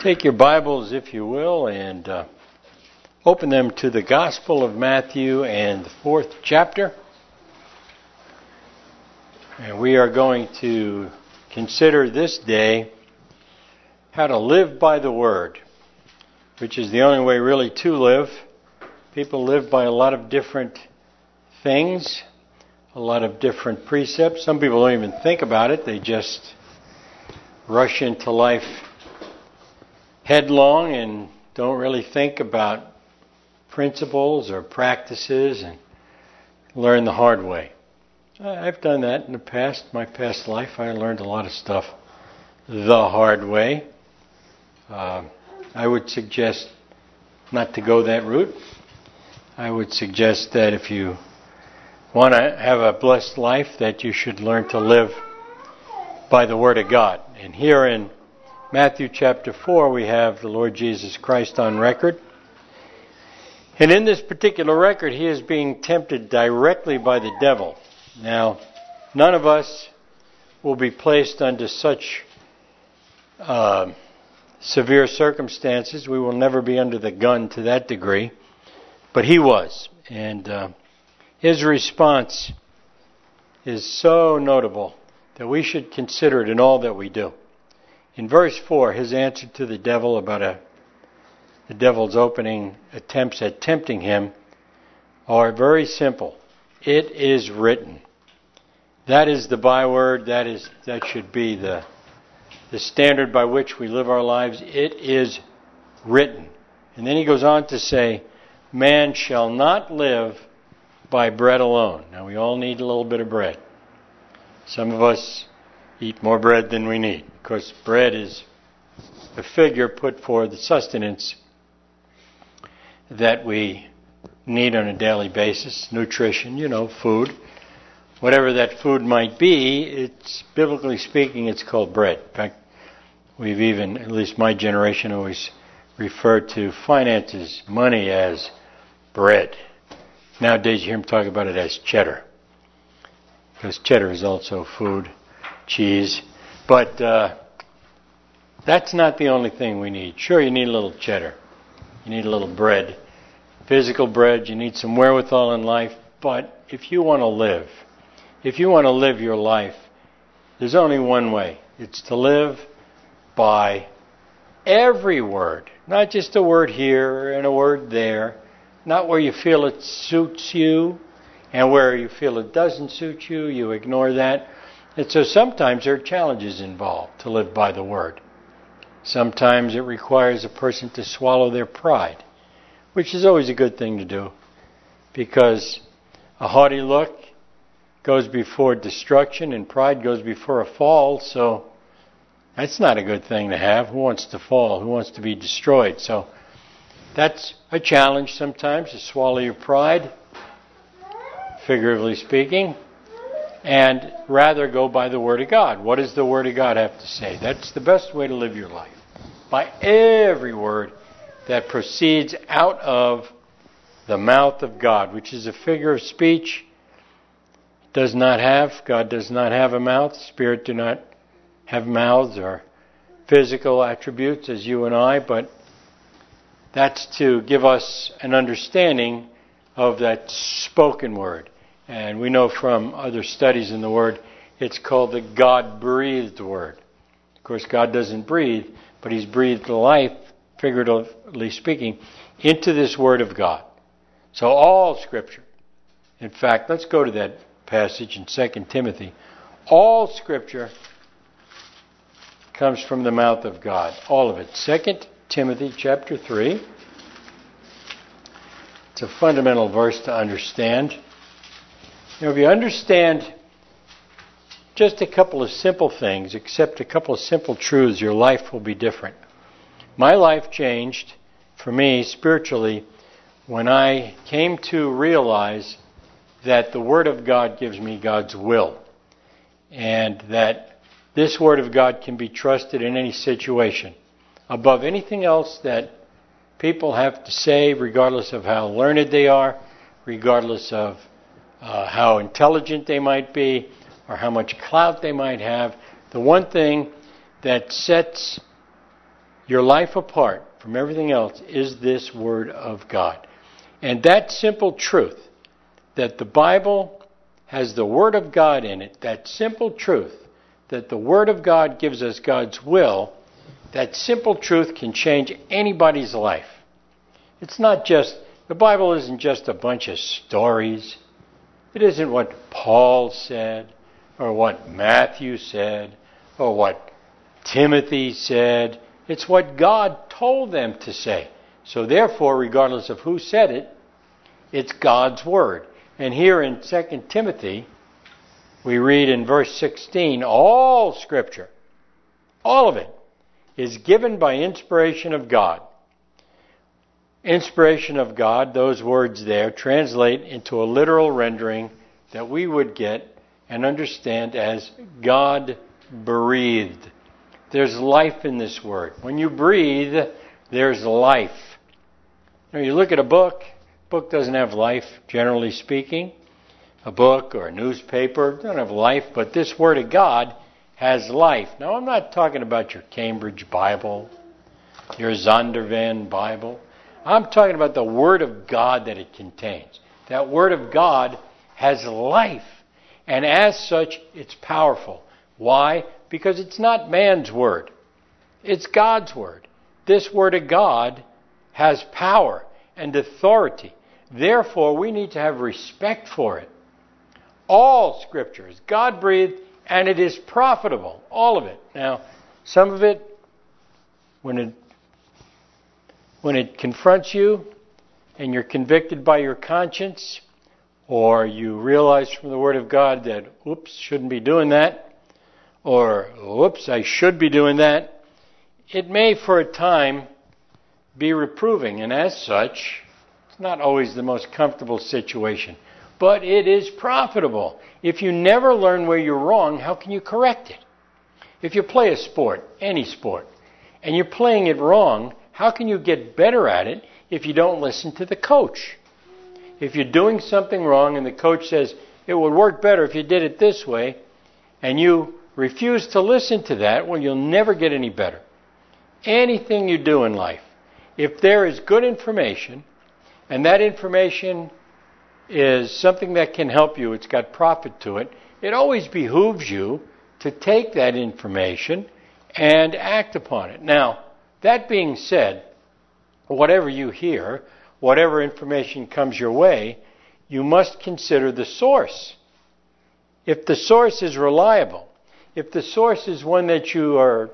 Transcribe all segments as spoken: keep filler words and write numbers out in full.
Take your Bibles, if you will, and uh, open them to the Gospel of Matthew and the fourth chapter. And we are going to consider this day how to live by the Word, which is the only way really to live. People live by a lot of different things, a lot of different precepts. Some people don't even think about it. They just rush into life headlong and don't really think about principles or practices and learn the hard way. I've done that in the past, my past life. I learned a lot of stuff the hard way. Uh, I would suggest not to go that route. I would suggest that if you want to have a blessed life, that you should learn to live by the Word of God. And here in Matthew chapter four, we have the Lord Jesus Christ on record. And in this particular record, he is being tempted directly by the devil. Now, none of us will be placed under such uh, severe circumstances. We will never be under the gun to that degree. But he was. And uh, his response is so notable that we should consider it in all that we do. In verse four, his answer to the devil about a, the devil's opening attempts at tempting him are very simple. It is written. That is the byword. That is that should be the the standard by which we live our lives. It is written. And then he goes on to say, man shall not live by bread alone. Now we all need a little bit of bread. Some of us eat more bread than we need, because bread is a figure put for the sustenance that we need on a daily basis, nutrition, you know, food. Whatever that food might be, it's biblically speaking, it's called bread. In fact, we've even, at least my generation, always referred to finances, money, as bread. Nowadays you hear them talk about it as cheddar, because cheddar is also food, cheese. But uh, that's not the only thing we need. Sure, you need a little cheddar. You need a little bread. Physical bread. You need some wherewithal in life. But if you want to live, if you want to live your life, there's only one way. It's to live by every word. Not just a word here and a word there. Not where you feel it suits you, and where you feel it doesn't suit you, you ignore that. And so sometimes there are challenges involved to live by the Word. Sometimes it requires a person to swallow their pride, which is always a good thing to do, because a haughty look goes before destruction and pride goes before a fall. So that's not a good thing to have. Who wants to fall? Who wants to be destroyed? So that's a challenge sometimes, to swallow your pride, figuratively speaking, and rather go by the Word of God. What does the Word of God have to say? That's the best way to live your life. By every word that proceeds out of the mouth of God, which is a figure of speech. Does not have, God does not have a mouth. Spirit do not have mouths or physical attributes as you and I, but that's to give us an understanding of that spoken word. And we know from other studies in the Word, it's called the God-breathed Word. Of course, God doesn't breathe, but He's breathed life, figuratively speaking, into this Word of God. So all Scripture, in fact, let's go to that passage in Second Timothy. All Scripture comes from the mouth of God. All of it. Second Timothy chapter three. It's a fundamental verse to understand. You know, if you understand just a couple of simple things, accept a couple of simple truths, your life will be different. My life changed, for me, spiritually, when I came to realize that the Word of God gives me God's will, and that this Word of God can be trusted in any situation, above anything else that people have to say, regardless of how learned they are, regardless of uh, how intelligent they might be, or how much clout they might have. The one thing that sets your life apart from everything else is this Word of God. And that simple truth, that the Bible has the Word of God in it, that simple truth, that the Word of God gives us God's will, that simple truth can change anybody's life. It's not just, the Bible isn't just a bunch of stories. It isn't what Paul said, or what Matthew said, or what Timothy said. It's what God told them to say. So therefore, regardless of who said it, it's God's Word. And here in Second Timothy, we read in verse sixteen, all Scripture, all of it, is given by inspiration of God. Inspiration of God, those words there, translate into a literal rendering that we would get and understand as God-breathed. There's life in this word. When you breathe, there's life. Now you look at a book, a book doesn't have life, generally speaking. A book or a newspaper doesn't have life, but this Word of God has life. Now I'm not talking about your Cambridge Bible, your Zondervan Bible. I'm talking about the Word of God that it contains. That Word of God has life. And as such, it's powerful. Why? Because it's not man's word. It's God's Word. This Word of God has power and authority. Therefore, we need to have respect for it. All Scripture is God-breathed, and it is profitable. All of it. Now, some of it, when it when it confronts you, and you're convicted by your conscience, or you realize from the Word of God that, oops, shouldn't be doing that, or, whoops, I should be doing that, it may for a time be reproving, and as such, it's not always the most comfortable situation. But it is profitable. If you never learn where you're wrong, how can you correct it? If you play a sport, any sport, and you're playing it wrong, how can you get better at it if you don't listen to the coach? If you're doing something wrong and the coach says, it would work better if you did it this way, and you refuse to listen to that, well, you'll never get any better. Anything you do in life, if there is good information, and that information is something that can help you, it's got profit to it, it always behooves you to take that information and act upon it. Now, that being said, whatever you hear, whatever information comes your way, you must consider the source. If the source is reliable, if the source is one that you are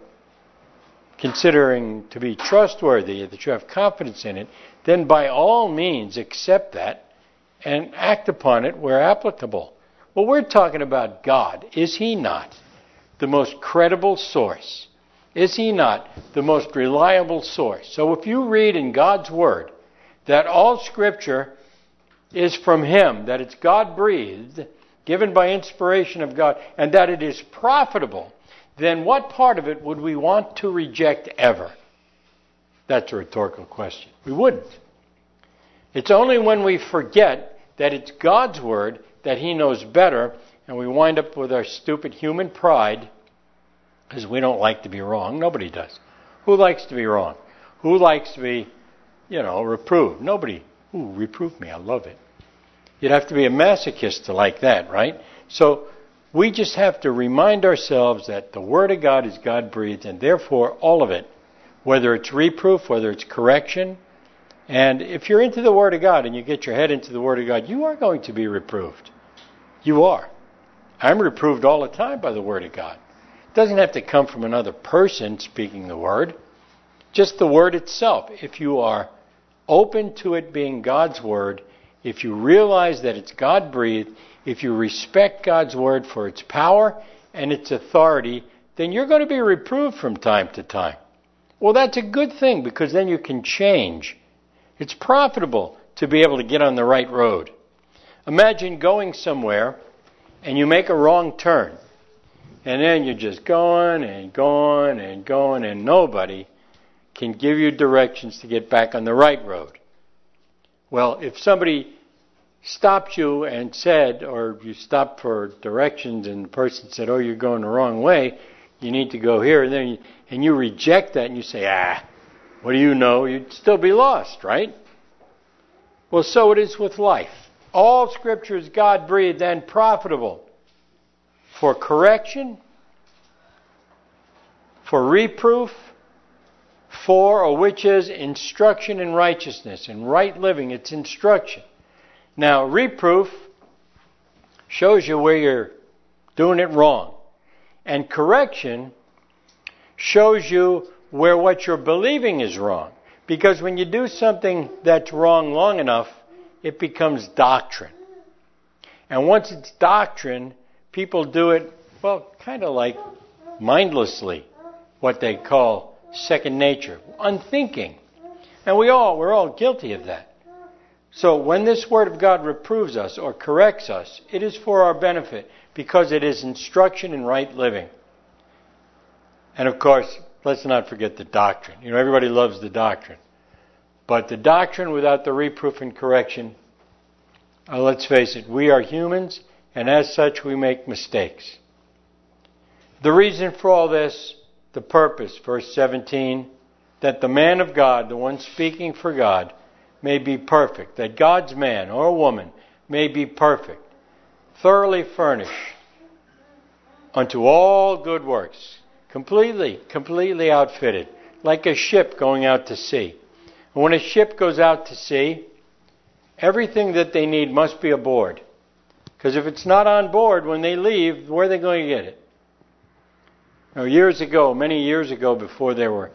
considering to be trustworthy, that you have confidence in it, then by all means accept that and act upon it where applicable. Well, we're talking about God. Is He not the most credible source? Is He not the most reliable source? So if you read in God's Word that all Scripture is from Him, that it's God-breathed, given by inspiration of God, and that it is profitable, then what part of it would we want to reject ever? That's a rhetorical question. We wouldn't. It's only when we forget that it's God's Word, that He knows better, and we wind up with our stupid human pride, because we don't like to be wrong. Nobody does. Who likes to be wrong? Who likes to be, you know, reproved? Nobody. Ooh, reprove me. I love it. You'd have to be a masochist to like that, right? So we just have to remind ourselves that the Word of God is God-breathed, and therefore all of it, whether it's reproof, whether it's correction, and if you're into the Word of God and you get your head into the Word of God, you are going to be reproved. You are. I'm reproved all the time by the Word of God. It doesn't have to come from another person speaking the Word. Just the Word itself. If you are open to it being God's Word, if you realize that it's God-breathed, if you respect God's Word for its power and its authority, then you're going to be reproved from time to time. Well, that's a good thing, because then you can change. It's profitable to be able to get on the right road. Imagine going somewhere and you make a wrong turn. And then you're just going and going and going, and nobody can give you directions to get back on the right road. Well, if somebody stopped you and said, or you stopped for directions and the person said, oh, you're going the wrong way, You need to go here. And then you, and you reject that and you say, ah, what do you know? You'd still be lost, right? Well, so it is with life. All Scripture is God-breathed and profitable for correction, for reproof, for, or which is instruction in righteousness, in right living. It's instruction. Now, reproof shows you where you're doing it wrong. And correction shows you where what you're believing is wrong. Because when you do something that's wrong long enough, it becomes doctrine. And once it's doctrine, people do it, well, kind of like mindlessly, what they call second nature, unthinking. And we all, we're all guilty of that. So when this Word of God reproves us or corrects us, it is for our benefit because it is instruction in right living. And of course, let's not forget the doctrine. You know, everybody loves the doctrine. But the doctrine without the reproof and correction, uh, let's face it, we are humans, and as such we make mistakes. The reason for all this, the purpose, verse seventeen, that the man of God, the one speaking for God, may be perfect, that God's man or woman may be perfect, thoroughly furnished unto all good works, completely, completely outfitted, like a ship going out to sea. And when a ship goes out to sea, everything that they need must be aboard. Because if it's not on board when they leave, where are they going to get it? Now, years ago, many years ago, before there were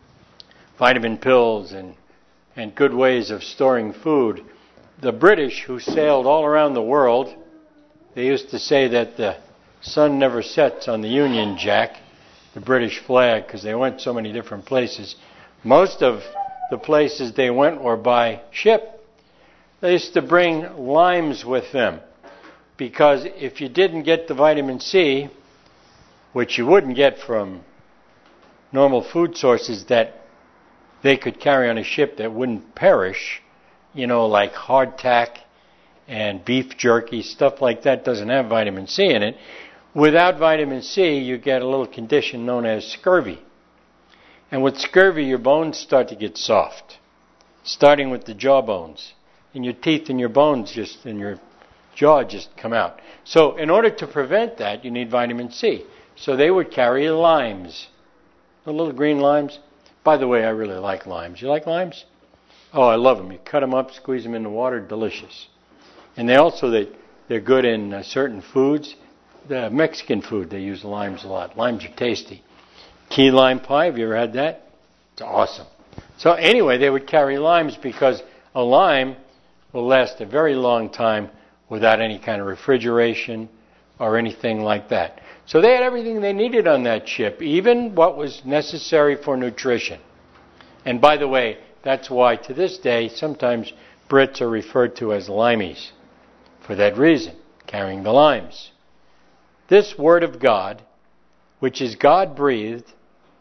vitamin pills and, and good ways of storing food, the British, who sailed all around the world, they used to say that the sun never sets on the Union Jack, the British flag, because they went so many different places. Most of the places they went were by ship. They used to bring limes with them, because if you didn't get the vitamin C, which you wouldn't get from normal food sources that they could carry on a ship that wouldn't perish, you know, like hardtack and beef jerky, stuff like that doesn't have vitamin C in it. Without vitamin C, you get a little condition known as scurvy. And with scurvy, your bones start to get soft, starting with the jaw bones. And your teeth and your bones just, and your jaw just come out. So in order to prevent that, you need vitamin C. So they would carry limes, the little green limes. By the way, I really like limes. You like limes? Oh, I love them. You cut them up, squeeze them in the water, delicious. And they also, they, they're good in uh, certain foods. The Mexican food, they use limes a lot. Limes are tasty. Key lime pie, have you ever had that? It's awesome. So anyway, they would carry limes because a lime will last a very long time without any kind of refrigeration or anything like that. So they had everything they needed on that ship, even what was necessary for nutrition. And by the way, that's why to this day, sometimes Brits are referred to as limeys, for that reason, carrying the limes. This Word of God, which is God-breathed,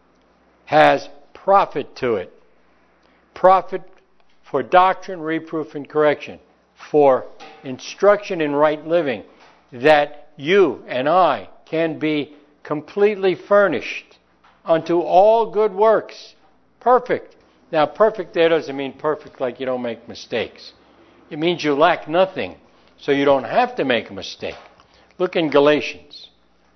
has profit to it. Profit for doctrine, reproof, and correction, for instruction in right living, that you and I can be completely furnished unto all good works. Perfect. Now, perfect there doesn't mean perfect like you don't make mistakes. It means you lack nothing, so you don't have to make a mistake. Look in Galatians,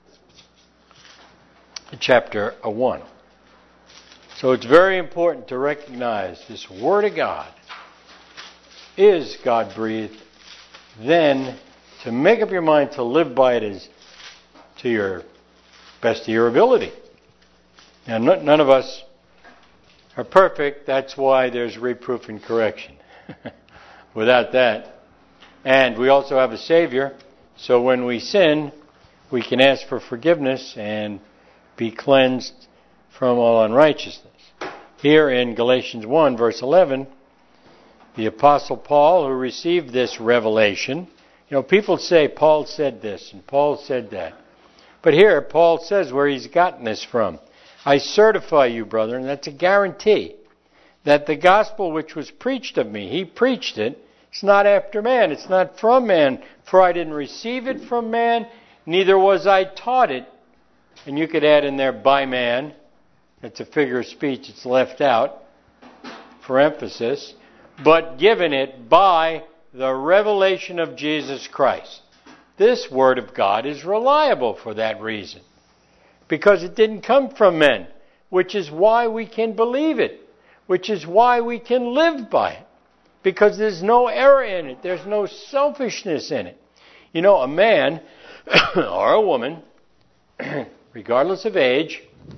chapter one. So it's very important to recognize this Word of God is God-breathed. Then to make up your mind to live by it is to your best of your ability. Now, none of us are perfect. That's why there's reproof and correction. Without that. And we also have a Savior. So when we sin, we can ask for forgiveness and be cleansed from all unrighteousness. Here in Galatians one, verse eleven, the Apostle Paul, who received this revelation, you know, people say Paul said this and Paul said that. But here, Paul says where he's gotten this from. I certify you, brethren, that's a guarantee, that the gospel which was preached of me, he preached it, it's not after man, it's not from man, for I didn't receive it from man, neither was I taught it, and you could add in there by man. It's a figure of speech. It's left out for emphasis. But given it by the revelation of Jesus Christ. This Word of God is reliable for that reason. Because it didn't come from men, which is why we can believe it, which is why we can live by it. Because there's no error in it. There's no selfishness in it. You know, a man or a woman, regardless of age,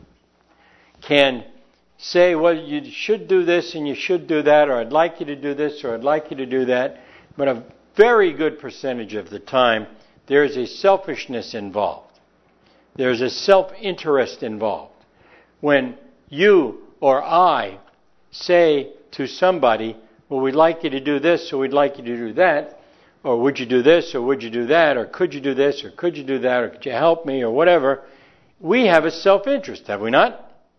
can say, well, you should do this and you should do that, or I'd like you to do this, or I'd like you to do that. But a very good percentage of the time, there is a selfishness involved. There's a self-interest involved. When you or I say to somebody, well, we'd like you to do this, or we'd like you to do that, or would you do this, or would you do that, or could you do this, or could you do that, or could you help me, or whatever, we have a self-interest, have we not?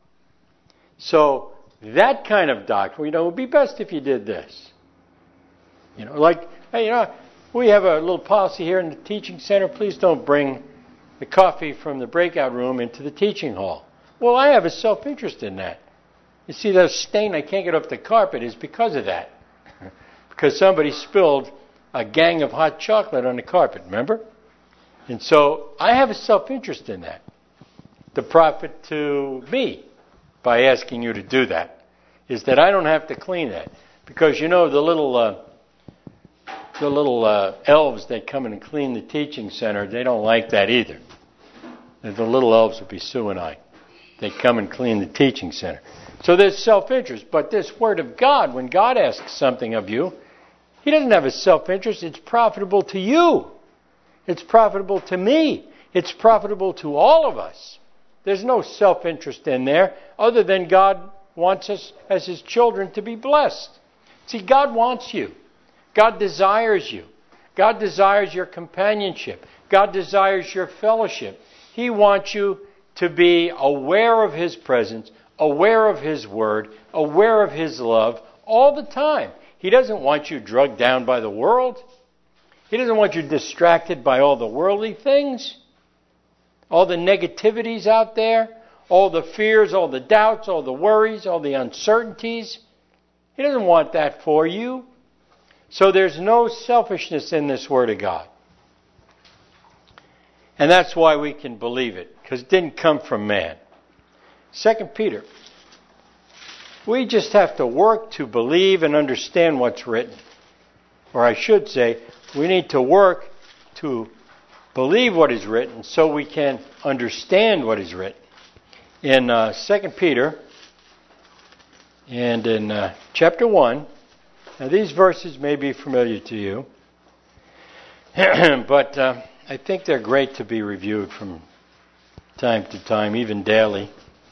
So that kind of doctrine, you know, it would be best if you did this. You know, like, hey, you know, we have a little policy here in the teaching center. Please don't bring the coffee from the breakout room into the teaching hall. Well, I have a self-interest in that. You see, that stain I can't get off the carpet is because of that. Because somebody spilled a gang of hot chocolate on the carpet, remember? And so I have a self-interest in that. The profit to me by asking you to do that is that I don't have to clean that. Because, you know, the little uh, the little uh, elves that come in and clean the teaching center, they don't like that either. The little elves would be Sue and I. They come and clean the teaching center. So there's self-interest. But this Word of God, when God asks something of you, He doesn't have a self-interest. It's profitable to you. It's profitable to me. It's profitable to all of us. There's no self-interest in there other than God wants us as His children to be blessed. See, God wants you. God desires you. God desires your companionship. God desires your fellowship. He wants you to be aware of His presence, aware of His Word, aware of His love all the time. He doesn't want you drugged down by the world. He doesn't want you distracted by all the worldly things, all the negativities out there, all the fears, all the doubts, all the worries, all the uncertainties. He doesn't want that for you. So there's no selfishness in this Word of God. And that's why we can believe it, because it didn't come from man. Second Peter. We just have to work to believe and understand what's written. Or I should say, we need to work to believe what is written so we can understand what is written. In uh, Second Peter and in uh, chapter one, now these verses may be familiar to you, but uh, I think they're great to be reviewed from time to time, even daily.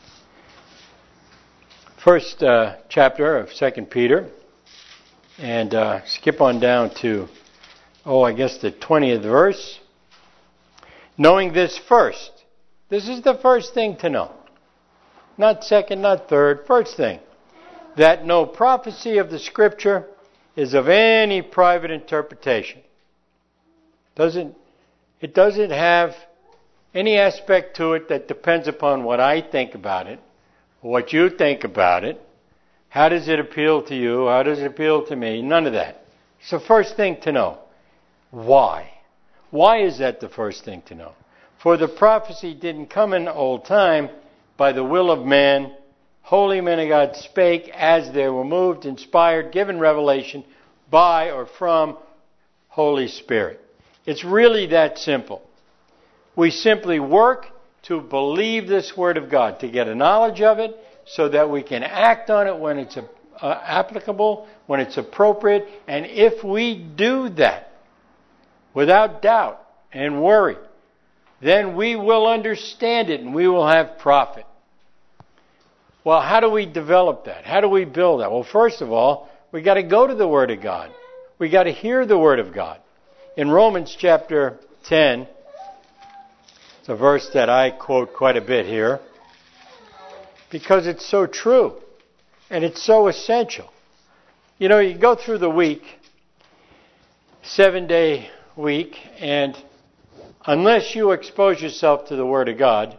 First uh, chapter of Second Peter, and uh, skip on down to, oh, I guess the twentieth verse. Knowing this first. This is the first thing to know. Not second, not third, first thing. That no prophecy of the Scripture is of any private interpretation. Doesn't, it doesn't have any aspect to it that depends upon what I think about it, what you think about it. How does it appeal to you? How does it appeal to me? None of that. It's the first thing to know. Why? Why is that the first thing to know? For the prophecy didn't come in old time by the will of man. Holy men of God spake as they were moved, inspired, given revelation by or from Holy Spirit. It's really that simple. We simply work to believe this Word of God, to get a knowledge of it so that we can act on it when it's uh, applicable, when it's appropriate. And if we do that without doubt and worry, then we will understand it and we will have profit. Well, how do we develop that? How do we build that? Well, first of all, we got to go to the Word of God. We got to hear the Word of God. In Romans chapter ten, it's a verse that I quote quite a bit here because it's so true and it's so essential. You know, you go through the week, seven-day week, and unless you expose yourself to the Word of God,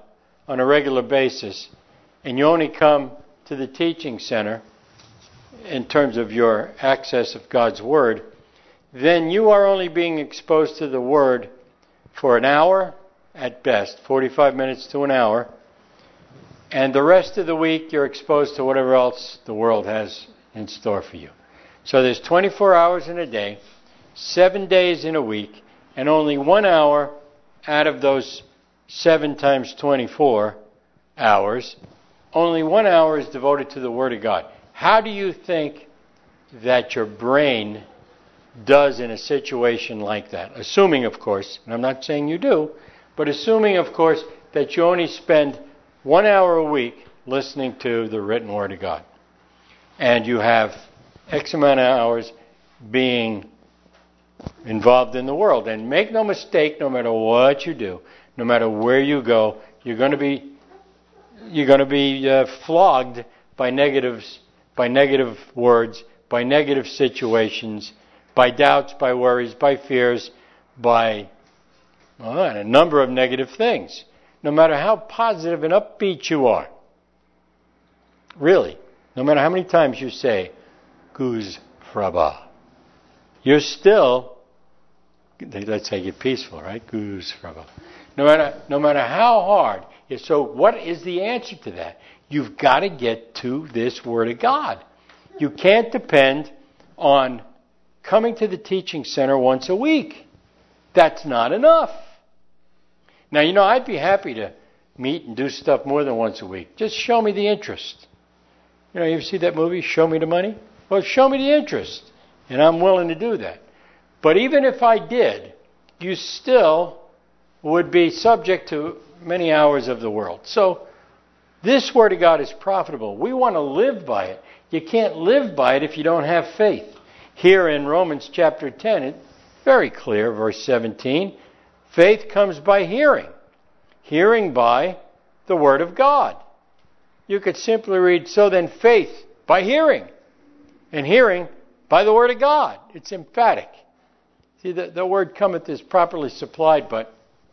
on a regular basis, and you only come to the teaching center in terms of your access of God's Word, then you are only being exposed to the Word for an hour at best, forty-five minutes to an hour, and the rest of the week you're exposed to whatever else the world has in store for you. So there's twenty-four hours in a day, seven days in a week, and only one hour out of those seven times twenty-four hours, only one hour is devoted to the Word of God. How do you think that your brain does in a situation like that? Assuming, of course, and I'm not saying you do, but assuming, of course, that you only spend one hour a week listening to the written Word of God. And you have X amount of hours being involved in the world. And make no mistake, no matter what you do, no matter where you go, you're going to be you're going to be uh, flogged by negatives, by negative words, by negative situations, by doubts, by worries, by fears, by well, and a number of negative things. No matter how positive and upbeat you are, really, no matter how many times you say, Guz Fraba, you're still, let's say you're peaceful, right? Guz Fraba. No matter, no matter how hard. So what is the answer to that? You've got to get to this Word of God. You can't depend on coming to the teaching center once a week. That's not enough. Now, you know, I'd be happy to meet and do stuff more than once a week. Just show me the interest. You know, you ever see that movie, Show Me the Money? Well, show me the interest, and I'm willing to do that. But even if I did, you still would be subject to many hours of the world. So this Word of God is profitable. We want to live by it. You can't live by it if you don't have faith. Here in Romans chapter ten, it's very clear, verse seventeen, faith comes by hearing. Hearing by the Word of God. You could simply read, so then faith by hearing. And hearing by the Word of God. It's emphatic. See, the, the word cometh is properly supplied, but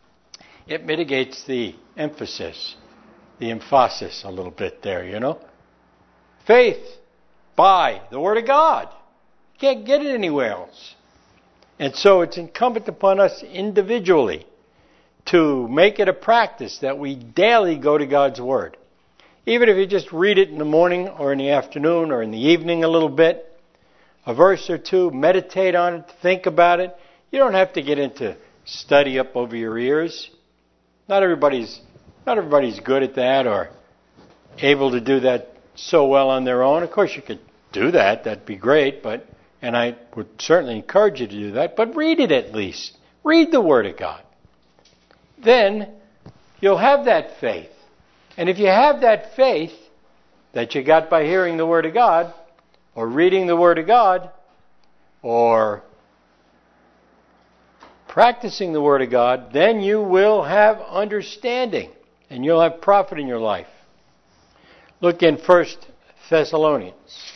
it mitigates the emphasis, the emphasis a little bit there, you know. Faith by the Word of God. You can't get it anywhere else. And so it's incumbent upon us individually to make it a practice that we daily go to God's Word. Even if you just read it in the morning or in the afternoon or in the evening a little bit, a verse or two, meditate on it, think about it. You don't have to get into study up over your ears. Not everybody's not everybody's good at that or able to do that so well on their own. Of course, you could do that. That'd be great, but and I would certainly encourage you to do that, but read it at least. Read the Word of God. Then you'll have that faith. And if you have that faith that you got by hearing the Word of God, or reading the Word of God, or practicing the Word of God, then you will have understanding, and you'll have profit in your life. Look in First Thessalonians.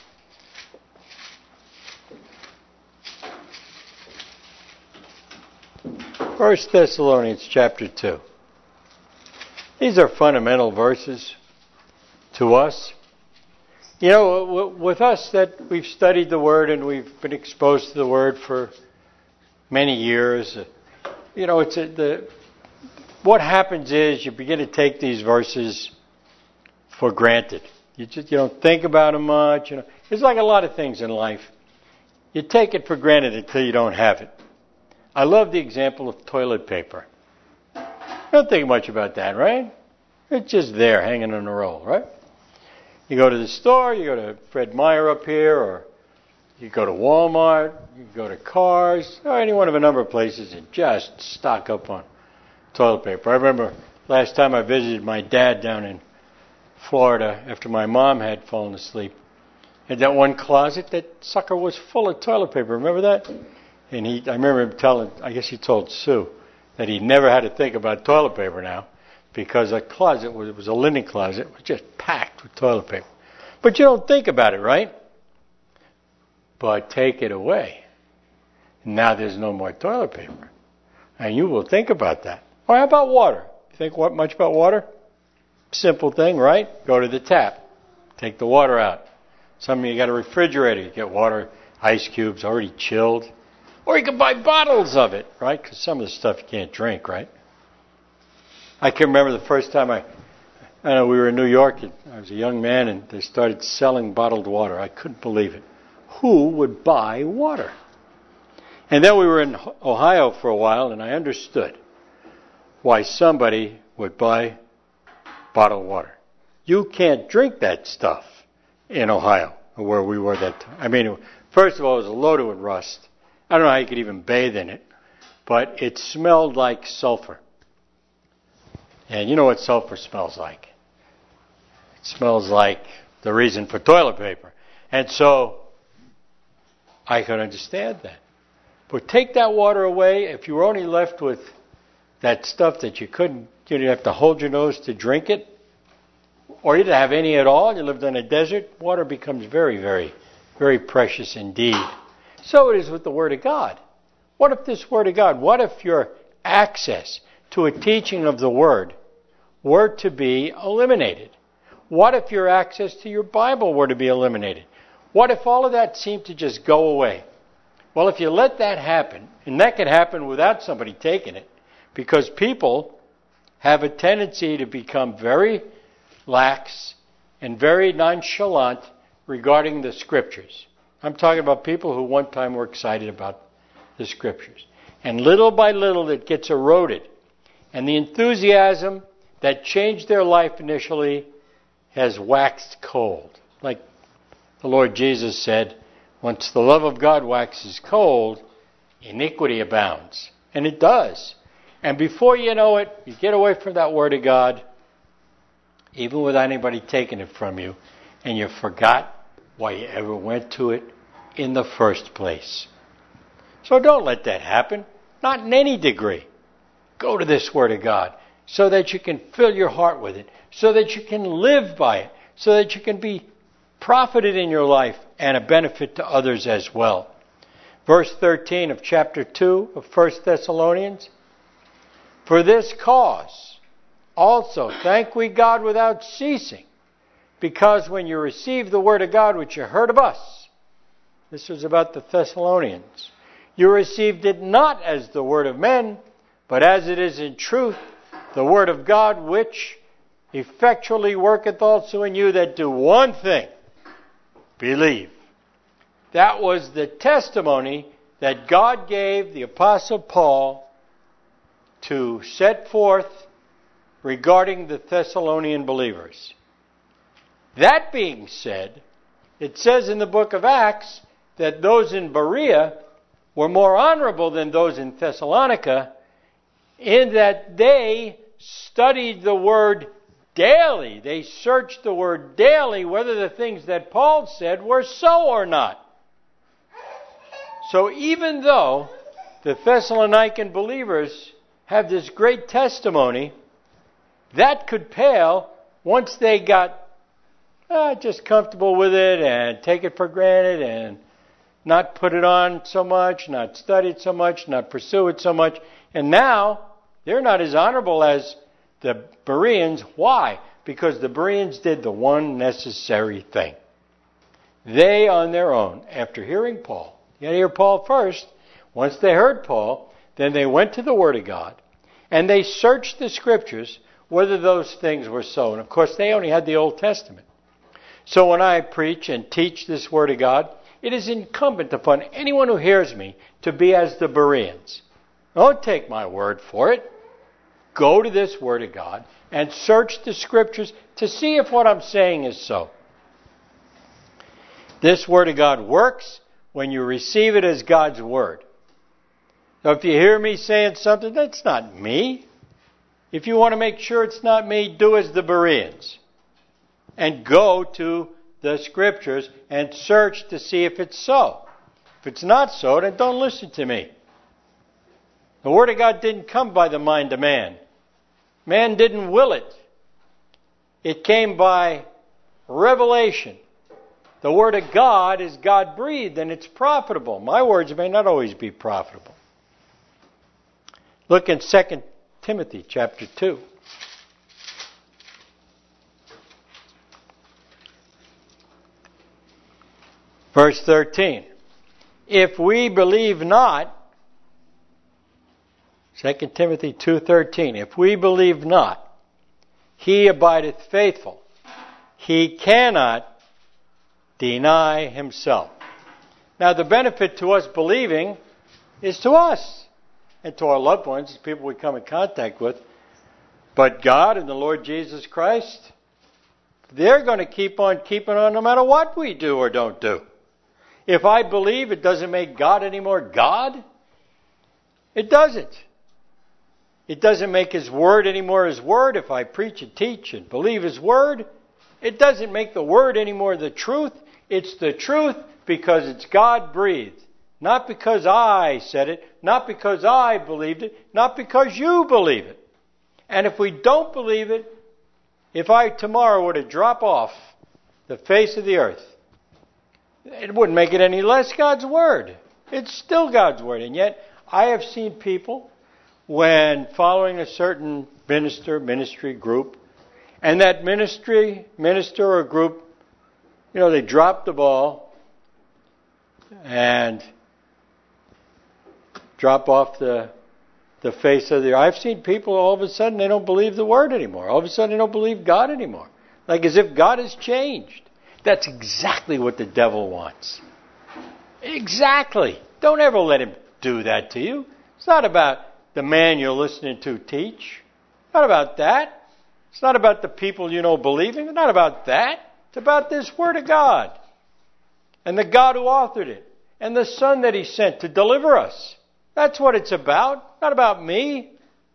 First Thessalonians chapter two. These are fundamental verses to us. You know, with us that we've studied the Word and we've been exposed to the Word for many years, you know, it's a, the what happens is you begin to take these verses for granted. You just you don't think about them much. You know, it's like a lot of things in life. You take it for granted until you don't have it. I love the example of toilet paper. Don't think much about that, right? It's just there, hanging on a roll, right? You go to the store, you go to Fred Meyer up here, or you go to Walmart, you go to Cars, or any one of a number of places and just stock up on toilet paper. I remember last time I visited my dad down in Florida after my mom had fallen asleep. Had that one closet, that sucker was full of toilet paper. Remember that? And he, I remember him telling, I guess he told Sue, that he never had to think about toilet paper now because a closet, was, it was a linen closet, was just packed with toilet paper. But you don't think about it, right? But take it away. Now there's no more toilet paper. And you will think about that. Or how about water? You think what much about water? Simple thing, right? Go to the tap. Take the water out. Some of you got a refrigerator. You get water, ice cubes, already chilled. Or you can buy bottles of it, right? Because some of the stuff you can't drink, right? I can remember the first time I, I know we were in New York. I was a young man, and they started selling bottled water. I couldn't believe it. Who would buy water? And then we were in Ohio for a while, and I understood why somebody would buy bottled water. You can't drink that stuff in Ohio, where we were that time. I mean, first of all, it was loaded with rust. I don't know how you could even bathe in it, but it smelled like sulfur. And you know what sulfur smells like? It smells like the reason for toilet paper. And so I could understand that. But take that water away, if you were only left with that stuff that you couldn't, you didn't have to hold your nose to drink it, or you didn't have any at all, you lived in a desert, water becomes very, very, very precious indeed. So it is with the Word of God. What if this Word of God, what if your access to a teaching of the Word were to be eliminated? What if your access to your Bible were to be eliminated? What if all of that seemed to just go away? Well, if you let that happen, and that can happen without somebody taking it, because people have a tendency to become very lax and very nonchalant regarding the Scriptures. I'm talking about people who one time were excited about the Scriptures. And little by little it gets eroded. And the enthusiasm that changed their life initially has waxed cold. Like the Lord Jesus said, once the love of God waxes cold, iniquity abounds. And it does. And before you know it, you get away from that Word of God, even without anybody taking it from you, and you forgot why you ever went to it in the first place. So don't let that happen, not in any degree. Go to this Word of God so that you can fill your heart with it, so that you can live by it, so that you can be profited in your life and a benefit to others as well. Verse thirteen of chapter two of First Thessalonians, for this cause also thank we God without ceasing, because when you received the Word of God which you heard of us, this was about the Thessalonians, you received it not as the word of men, but as it is in truth, the Word of God, which effectually worketh also in you that do one thing, believe. That was the testimony that God gave the Apostle Paul to set forth regarding the Thessalonian believers. That being said, it says in the book of Acts that those in Berea were more honorable than those in Thessalonica, in that they studied the Word daily. They searched the Word daily whether the things that Paul said were so or not. So even though the Thessalonican believers have this great testimony, that could pale once they got uh, just comfortable with it and take it for granted and not put it on so much, not study it so much, not pursue it so much. And now they're not as honorable as the Bereans. Why? Because the Bereans did the one necessary thing. They on their own, after hearing Paul, you got to hear Paul first. Once they heard Paul, then they went to the Word of God and they searched the Scriptures whether those things were so. And of course, they only had the Old Testament. So when I preach and teach this Word of God, it is incumbent upon anyone who hears me to be as the Bereans. Don't take my word for it. Go to this Word of God and search the Scriptures to see if what I'm saying is so. This Word of God works when you receive it as God's Word. So if you hear me saying something, that's not me. If you want to make sure it's not me, do as the Bereans. And go to the Scriptures and search to see if it's so. If it's not so, then don't listen to me. The Word of God didn't come by the mind of man. Man didn't will it. It came by revelation. The Word of God is God-breathed and it's profitable. My words may not always be profitable. Look in Second Timothy chapter two. Verse thirteen. If we believe not, Second Timothy two thirteen, if we believe not, he abideth faithful. He cannot deny himself. Now the benefit to us believing is to us and to our loved ones, people we come in contact with. But God and the Lord Jesus Christ, they're going to keep on keeping on no matter what we do or don't do. If I believe, it doesn't make God any more God. It doesn't. It doesn't make His Word any more His Word. If I preach and teach and believe His Word, it doesn't make the Word any more the truth. It's the truth because it's God-breathed. Not because I said it, not because I believed it, not because you believe it. And if we don't believe it, if I tomorrow were to drop off the face of the earth, it wouldn't make it any less God's Word. It's still God's Word. And yet, I have seen people, when following a certain minister, ministry group, and that ministry, minister or group, you know, they drop the ball and drop off the the face of the earth. I've seen people all of a sudden, they don't believe the Word anymore. All of a sudden, they don't believe God anymore. Like as if God has changed. That's exactly what the devil wants. Exactly. Don't ever let him do that to you. It's not about the man you're listening to teach. Not about that. It's not about the people you know believing. It's not about that. It's about this Word of God. And the God who authored it. And the Son that He sent to deliver us. That's what it's about. Not about me.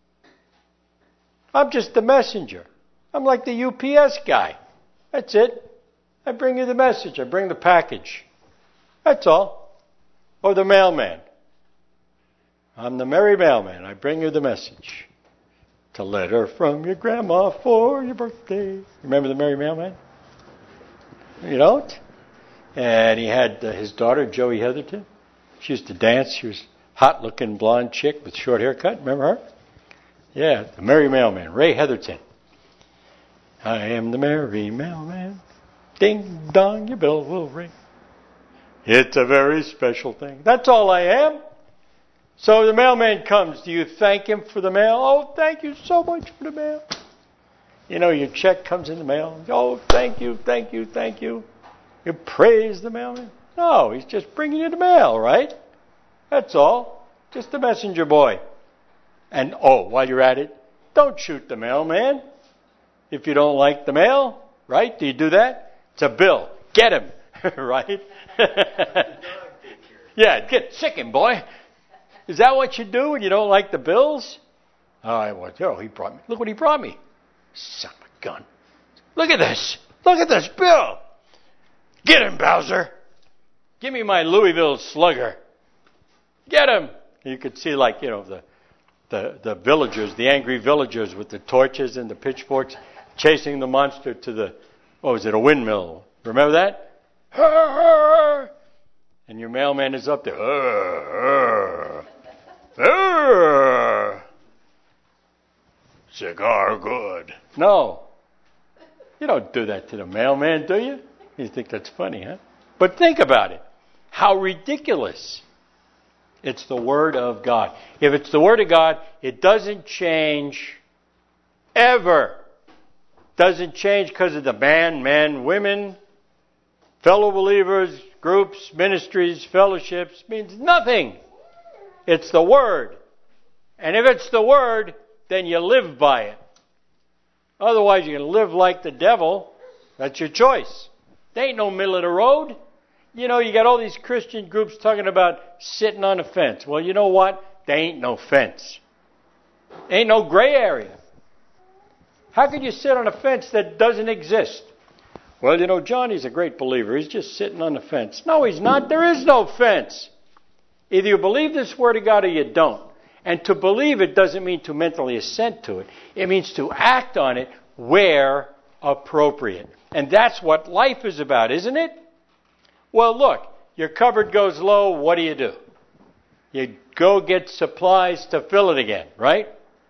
I'm just the messenger. I'm like the U P S guy. That's it. I bring you the message. I bring the package. That's all. Or the mailman. I'm the merry mailman. I bring you the message. It's a letter from your grandma for your birthday. Remember the merry mailman? You don't? And he had uh, his daughter, Joey Heatherton. She used to dance. She was a hot-looking blonde chick with short haircut. Remember her? Yeah, the merry mailman, Ray Heatherton. I am the merry mailman. Ding dong, your bell will ring. It's a very special thing. That's all I am. So the mailman comes. Do you thank him for the mail? Oh, thank you so much for the mail. You know, your check comes in the mail. Oh, thank you, thank you, thank you. You praise the mailman? No, he's just bringing you the mail, right? That's all. Just a messenger boy. And, oh, while you're at it, don't shoot the mailman. If you don't like the mail, right? Do you do that? It's a bill. Get him, right? Yeah, get sick him, boy. Is that what you do when you don't like the bills? Oh, I was, oh, he brought me. Look what he brought me. Son of a gun. Look at this. Look at this bill. Get him, Bowser. Give me my Louisville Slugger. Get him. You could see, like, you know, the, the, the villagers, the angry villagers with the torches and the pitchforks chasing the monster to the, what was it, a windmill. Remember that? And your mailman is up there. Cigar good. No. You don't do that to the mailman, do you? You think that's funny, huh? But think about it. How ridiculous. It's the Word of God. If it's the Word of God, it doesn't change ever. Doesn't change because of the man, men, women, fellow believers, groups, ministries, fellowships. Means nothing. It's the Word. And if it's the Word, then you live by it. Otherwise, you're going to live like the devil. That's your choice. There ain't no middle of the road. You know, you got all these Christian groups talking about sitting on a fence. Well, you know what? There ain't no fence. There ain't no gray area. How could you sit on a fence that doesn't exist? Well, you know, Johnny's a great believer. He's just sitting on the fence. No, he's not. There is no fence. Either you believe this Word of God or you don't. And to believe it doesn't mean to mentally assent to it. It means to act on it where appropriate. And that's what life is about, isn't it? Well, look, your cupboard goes low, what do you do? You go get supplies to fill it again, right?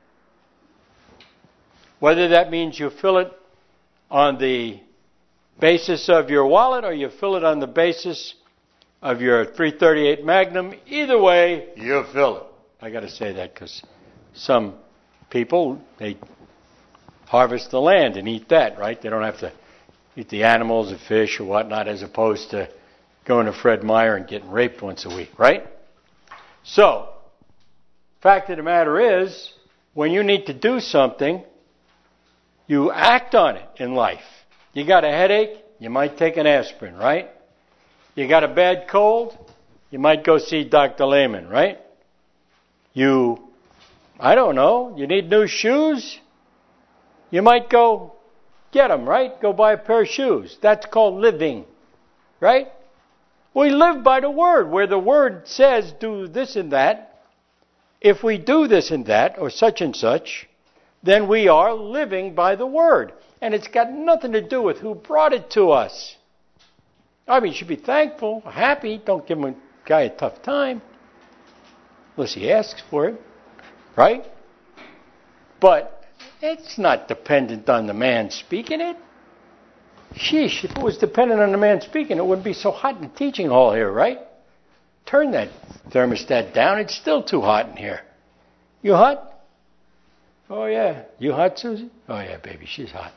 Whether that means you fill it on the basis of your wallet or you fill it on the basis of your three thirty-eight Magnum. Either way, you fill it. I got to say that because some people, they harvest the land and eat that, right? They don't have to eat the animals, the fish, or whatnot, as opposed to going to Fred Meyer and getting raped once a week, right? So, fact of the matter is, when you need to do something, you act on it in life. You got a headache, you might take an aspirin, right? You got a bad cold, you might go see Doctor Lehman, right? You, I don't know, you need new shoes, you might go get them, right? Go buy a pair of shoes. That's called living, right? We live by the Word, where the Word says do this and that. If we do this and that, or such and such, then we are living by the Word. And it's got nothing to do with who brought it to us. I mean, you should be thankful, happy. Don't give a guy a tough time, unless he asks for it, right? But it's not dependent on the man speaking it. Sheesh, if it was dependent on the man speaking, it wouldn't be so hot in the teaching hall here, right? Turn that thermostat down. It's still too hot in here. You hot? Oh, yeah. You hot, Susie? Oh, yeah, baby, she's hot.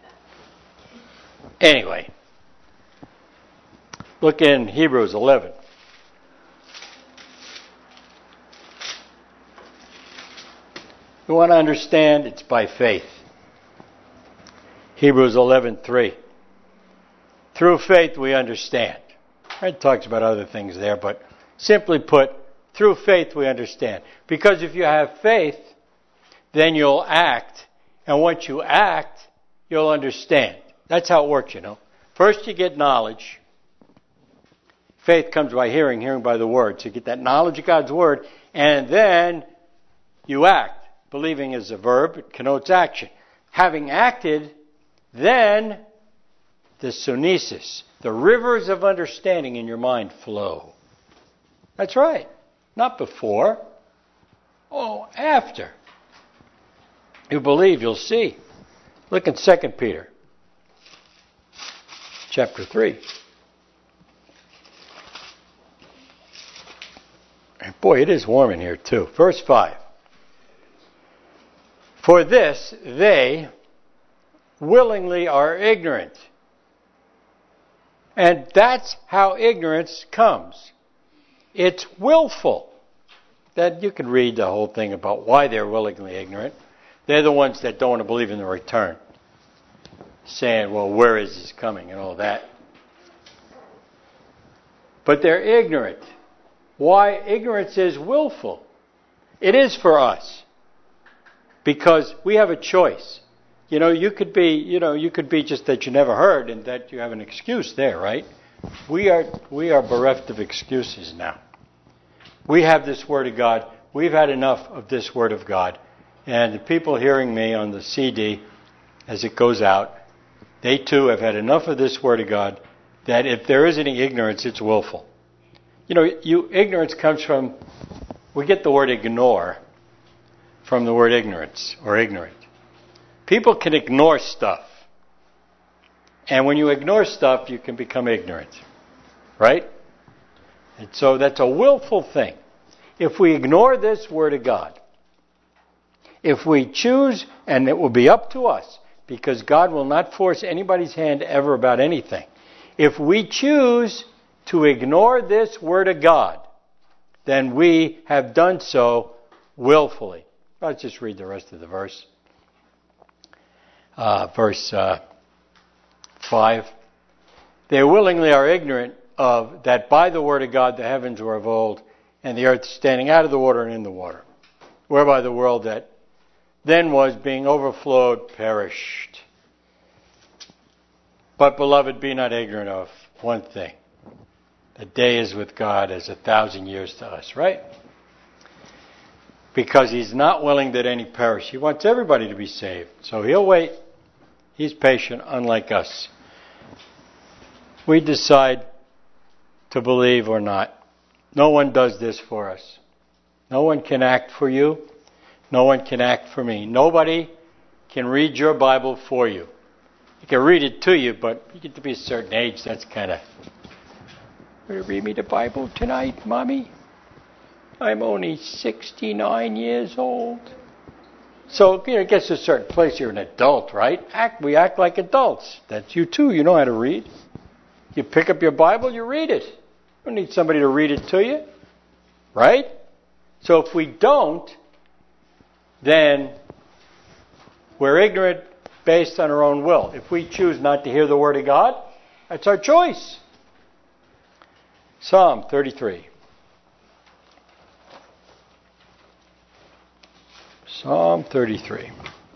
Anyway, look in Hebrews eleven. You want to understand? It's by faith. Hebrews eleven three. Through faith we understand. It talks about other things there, but simply put, through faith we understand. Because if you have faith, then you'll act. And once you act, you'll understand. That's how it works, you know. First you get knowledge. Faith comes by hearing, hearing by the Word. So you get that knowledge of God's Word, and then you act. Believing is a verb. It connotes action. Having acted, then the sunesis, the rivers of understanding in your mind flow. That's right. Not before. Oh, after. You believe, you'll see. Look in Second Peter chapter three. And boy, it is warm in here too. Verse five. For this they willingly are ignorant. And that's how ignorance comes. It's willful. That you can read the whole thing about why they're willingly ignorant. They're the ones that don't want to believe in the return. Saying, well, where is this coming and all that. But they're ignorant. Why? Ignorance is willful. It is for us. Because we have a choice. You know, you could be, you know, you could be just that you never heard and that you have an excuse there, right? We are we are bereft of excuses now. We have this Word of God. We've had enough of this Word of God. And the people hearing me on the C D as it goes out, they too have had enough of this Word of God that if there is any ignorance, it's willful. You know, you ignorance comes from, we get the word ignore from the word ignorance or ignorant. People can ignore stuff. And when you ignore stuff, you can become ignorant. Right? And so that's a willful thing. If we ignore this Word of God, if we choose, and it will be up to us, because God will not force anybody's hand ever about anything. If we choose to ignore this Word of God, then we have done so willfully. Let's just read the rest of the verse. Uh, verse uh, five. They willingly are ignorant of that by the Word of God the heavens were of old, and the earth standing out of the water and in the water, whereby the world that then was being overflowed perished. But, beloved, be not ignorant of one thing. A day is with God as a thousand years to us, right? Because He's not willing that any perish. He wants everybody to be saved. So He'll wait. He's patient, unlike us. We decide to believe or not. No one does this for us. No one can act for you. No one can act for me. Nobody can read your Bible for you. You can read it to you, but you get to be a certain age, that's kind of... Will you read me the Bible tonight, Mommy? I'm only sixty-nine years old. So, you know, it gets to a certain place, you're an adult, right? Act, we act like adults. That's you too. You know how to read. You pick up your Bible, you read it. You don't need somebody to read it to you. Right? So if we don't, then we're ignorant based on our own will. If we choose not to hear the Word of God, that's our choice. Psalm thirty-three. Psalm thirty-three.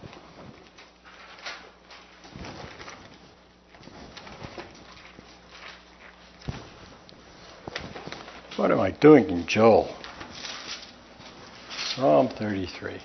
What am I doing in Joel? Psalm thirty-three.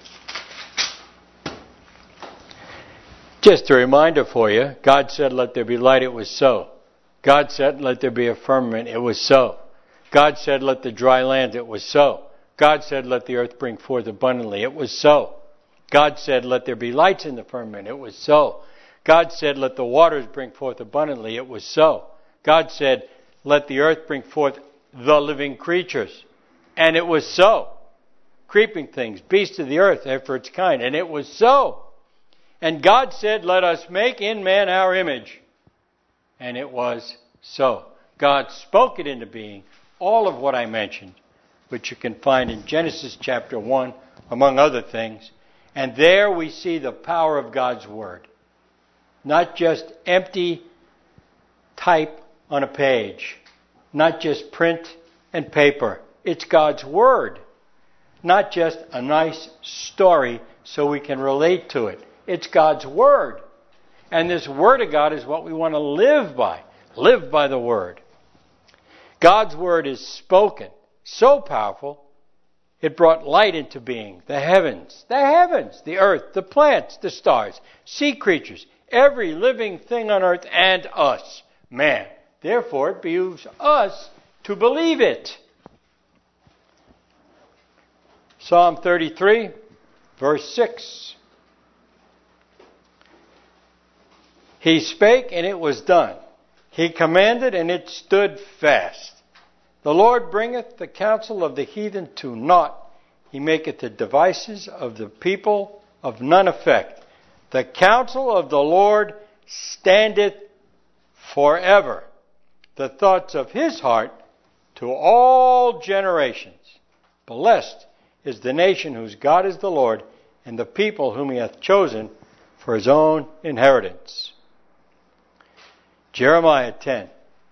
Just a reminder for you, God said, let there be light, it was so. God said, let there be a firmament, it was so. God said, let the dry land, it was so. God said, let the earth bring forth abundantly, it was so. God said, let there be lights in the firmament, it was so. God said, let the waters bring forth abundantly, it was so. God said, let the earth bring forth the living creatures, and it was so. Creeping things, beasts of the earth after its kind, and it was so. And God said, let us make in man our image. And it was so. God spoke it into being, all of what I mentioned, which you can find in Genesis chapter one, among other things. And there we see the power of God's Word. Not just empty type on a page. Not just print and paper. It's God's Word. Not just a nice story so we can relate to it. It's God's Word. And this Word of God is what we want to live by. Live by the Word. God's Word is spoken. So powerful, it brought light into being. The heavens, the heavens, the earth, the plants, the stars, sea creatures, every living thing on earth, and us, man. Therefore, it behooves us to believe it. Psalm thirty-three, verse six. He spake, and it was done. He commanded, and it stood fast. The Lord bringeth the counsel of the heathen to naught. He maketh the devices of the people of none effect. The counsel of the Lord standeth forever. The thoughts of his heart to all generations. Blessed is the nation whose God is the Lord, and the people whom he hath chosen for his own inheritance. Jeremiah ten.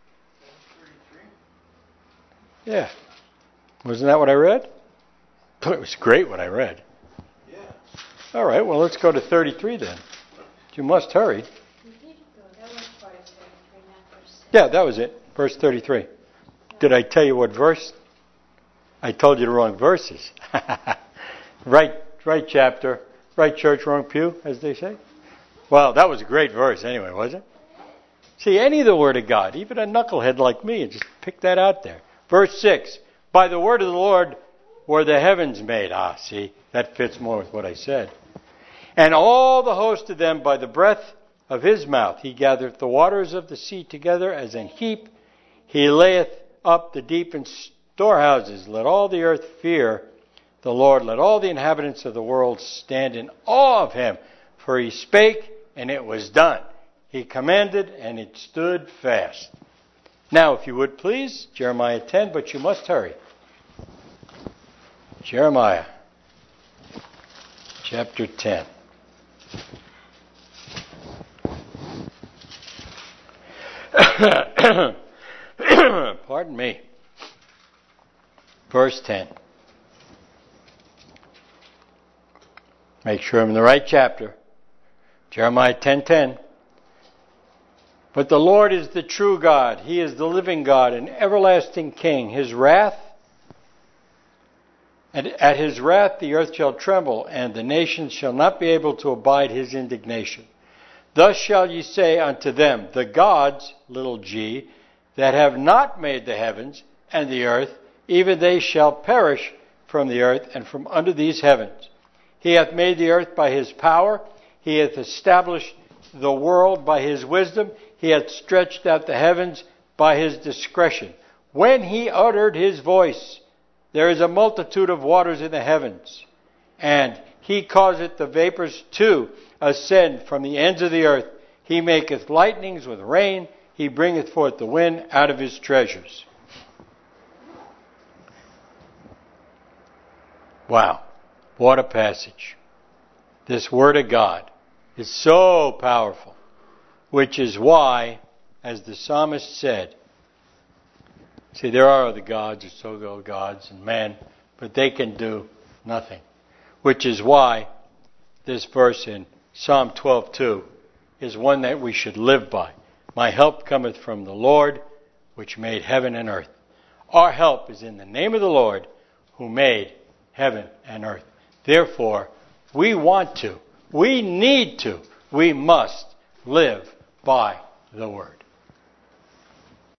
Yeah. Wasn't that what I read? It was great what I read. Yeah. All right, well, let's go to thirty-three then. You must hurry. You did go. That was part of thirty-three, not verse six. Yeah, that was it. Verse thirty-three. Did I tell you what verse? I told you the wrong verses. right, right chapter, right church, wrong pew, as they say. Well, that was a great verse anyway, wasn't it? See, any of the Word of God, even a knucklehead like me, just pick that out there. Verse six, by the word of the Lord were the heavens made. Ah, see, that fits more with what I said. And all the host of them by the breath of his mouth. He gathereth the waters of the sea together as an heap. He layeth up the deep in storehouses. Let all the earth fear the Lord. Let all the inhabitants of the world stand in awe of him. For he spake, and it was done. He commanded, and it stood fast. Now, if you would please, Jeremiah ten, but you must hurry. Jeremiah, chapter ten. Pardon me. Verse ten. Make sure I'm in the right chapter. Jeremiah ten ten. But the Lord is the true God. He is the living God, an everlasting King. His wrath, and at his wrath the earth shall tremble, and the nations shall not be able to abide his indignation. Thus shall ye say unto them, the gods, little g, that have not made the heavens and the earth, even they shall perish from the earth and from under these heavens. He hath made the earth by his power. He hath established the world by his wisdom. He hath stretched out the heavens by his discretion. when he uttered his voice, there is a multitude of waters in the heavens, and he causeth the vapors to ascend from the ends of the earth. He maketh lightnings with rain. He bringeth forth the wind out of his treasures. Wow, what a passage. This Word of God is so powerful, which is why, as the psalmist said, see, there are other gods, or so-called gods, and man, but they can do nothing. Which is why this verse in Psalm twelve two is one that we should live by. My help cometh from the Lord, which made heaven and earth. Our help is in the name of the Lord, who made heaven and earth. Therefore, we want to, we need to, we must live by the Word.